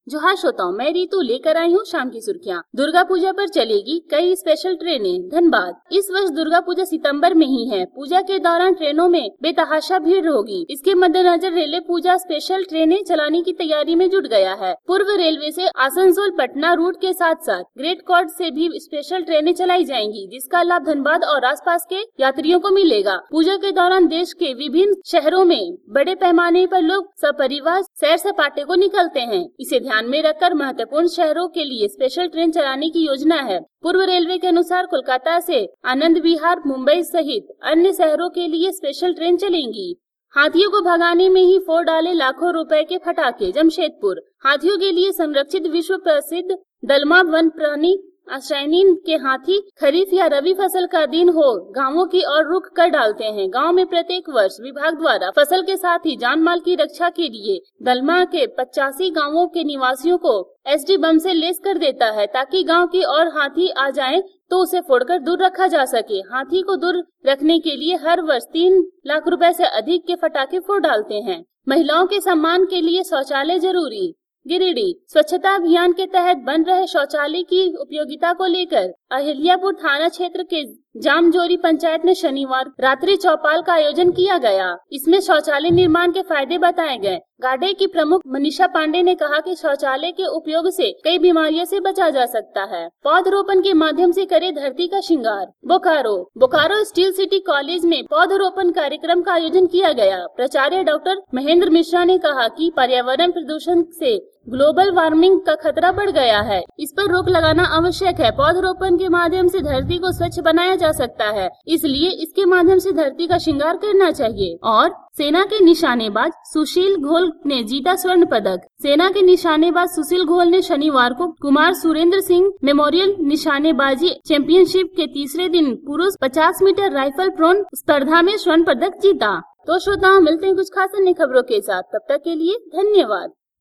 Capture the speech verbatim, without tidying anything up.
जोहार श्रोताओं, मैं रीतू लेकर आई हूँ शाम की सुर्खियाँ। दुर्गा पूजा पर चलेगी कई स्पेशल ट्रेनें। धनबाद। इस वर्ष दुर्गा पूजा सितंबर में ही है। पूजा के दौरान ट्रेनों में बेतहाशा भीड़ होगी। इसके मद्देनजर रेलवे पूजा स्पेशल ट्रेनें चलाने की तैयारी में जुट गया है। पूर्व रेलवे से आसनसोल पटना रूट के साथ साथ ग्रेट कॉर्ड से भी स्पेशल ट्रेनें चलाई जाएंगी, जिसका लाभ धनबाद और आसपास के यात्रियों को मिलेगा। पूजा के दौरान देश के विभिन्न शहरों में बड़े पैमाने पर लोग सपरिवार सैर सपाटे को निकलते हैं। इसे ध्यान में रखकर महत्वपूर्ण शहरों के लिए स्पेशल ट्रेन चलाने की योजना है। पूर्व रेलवे के अनुसार कोलकाता से आनंद विहार, मुंबई सहित अन्य शहरों के लिए स्पेशल ट्रेन चलेंगी। हाथियों को भगाने में ही फोड़ डाले लाखों रुपए के फटाके। जमशेदपुर। हाथियों के लिए संरक्षित विश्व प्रसिद्ध दलमा वन प्राणी आश्रयनी के हाथी खरीफ या रबी फसल का दिन हो गांवों की ओर रुख कर डालते हैं। गांव में प्रत्येक वर्ष विभाग द्वारा फसल के साथ ही जान माल की रक्षा के लिए दलमा के पचासी गांवों के निवासियों को एसडी बम से लेस कर देता है, ताकि गांव की ओर हाथी आ जाएं तो उसे फोड़कर दूर रखा जा सके। हाथी को दूर रखने के लिए हर वर्ष तीन लाख रुपए से अधिक के फटाके फोड़ डालते हैं। महिलाओं के सम्मान के लिए शौचालय जरूरी। गिरिडीह। स्वच्छता अभियान के तहत बन रहे शौचालय की उपयोगिता को लेकर अहिल्यापुर थाना क्षेत्र के जामजोरी पंचायत में शनिवार रात्रि चौपाल का आयोजन किया गया। इसमें शौचालय निर्माण के फायदे बताए गए। गाडे की प्रमुख मनीषा पांडे ने कहा कि शौचालय के उपयोग से कई बीमारियों से बचा जा सकता है। पौधरोपण के माध्यम से करे धरती का श्रृंगार। Bokaro. Bokaro steel city college में पौधरोपण कार्यक्रम का आयोजन किया गया। प्राचार्य डॉक्टर महेंद्र मिश्रा ने कहा कि पर्यावरण प्रदूषण से ग्लोबल वार्मिंग का खतरा बढ़ गया है। इस पर रोक लगाना आवश्यक है। पौधरोपण के माध्यम से धरती को स्वच्छ बनाया जा सकता है, इसलिए इसके माध्यम से धरती का श्रृंगार करना चाहिए। और सेना के निशानेबाज सुशील घोल ने जीता स्वर्ण पदक। सेना के निशानेबाज सुशील घोल ने शनिवार को कुमार सुरेंद्र सिंह मेमोरियल निशानेबाजी चैंपियनशिप के तीसरे दिन पुरुष पचास मीटर राइफल प्रोन स्पर्धा में स्वर्ण पदक जीता। तो श्रोताओं, मिलते हैं कुछ खास अन्य खबरों के साथ। तब तक के लिए धन्यवाद।